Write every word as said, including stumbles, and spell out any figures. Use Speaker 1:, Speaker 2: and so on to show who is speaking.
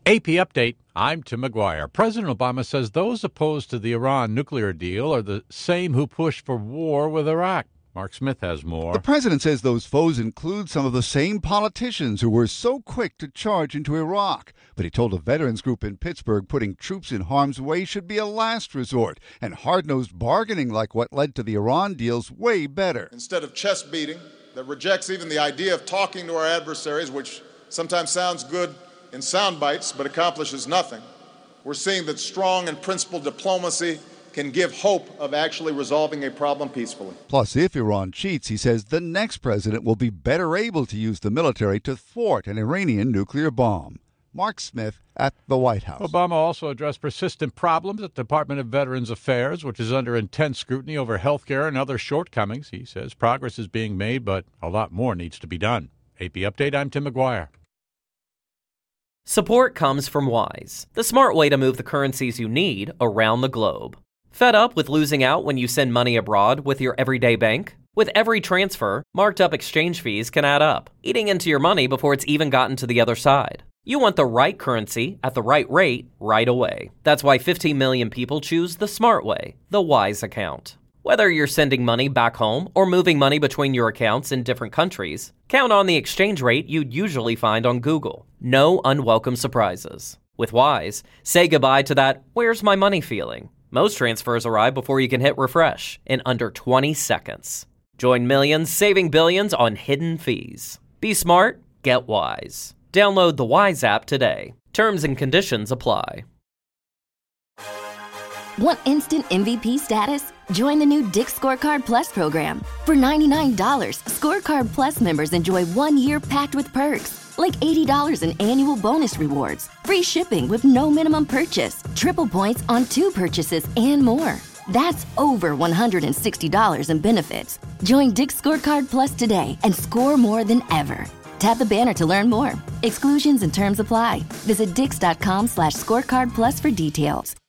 Speaker 1: A P Update, I'm Tim McGuire. President Obama says those opposed to the Iran nuclear deal are the same who pushed for war with Iraq. Mark Smith has more.
Speaker 2: The president says those foes include some of the same politicians who were so quick to charge into Iraq. But he told a veterans group in Pittsburgh putting troops in harm's way should be a last resort, and hard-nosed bargaining like what led to the Iran deal's way better.
Speaker 3: Instead of chest beating that rejects even the idea of talking to our adversaries, which sometimes sounds good in sound bites but accomplishes nothing, we're seeing that strong and principled diplomacy can give hope of actually resolving a problem peacefully.
Speaker 2: Plus, if Iran cheats, he says the next president will be better able to use the military to thwart an Iranian nuclear bomb. Mark Smith at the White House.
Speaker 1: Obama also addressed persistent problems at the Department of Veterans Affairs, which is under intense scrutiny over health care and other shortcomings. He says progress is being made, but a lot more needs to be done. A P Update, I'm Tim McGuire.
Speaker 4: Support comes from Wise, the smart way to move the currencies you need around the globe. Fed up with losing out when you send money abroad with your everyday bank? With every transfer, marked up exchange fees can add up, eating into your money before it's even gotten to the other side. You want the right currency at the right rate right away. That's why fifteen million people choose the smart way, the Wise account. Whether you're sending money back home or moving money between your accounts in different countries, count on the exchange rate you'd usually find on Google. No unwelcome surprises. With Wise, say goodbye to that "where's my money" feeling. Most transfers arrive before you can hit refresh in under twenty seconds. Join millions saving billions on hidden fees. Be smart, get Wise. Download the Wise app today. Terms and conditions apply.
Speaker 5: Want instant M V P status? Join the new Dick's Scorecard Plus program. For ninety-nine dollars, Scorecard Plus members enjoy one year packed with perks, like eighty dollars in annual bonus rewards, free shipping with no minimum purchase, triple points on two purchases, and more. That's over one hundred sixty dollars in benefits. Join Dick's Scorecard Plus today and score more than ever. Tap the banner to learn more. Exclusions and terms apply. Visit dix.com slash scorecard plus for details.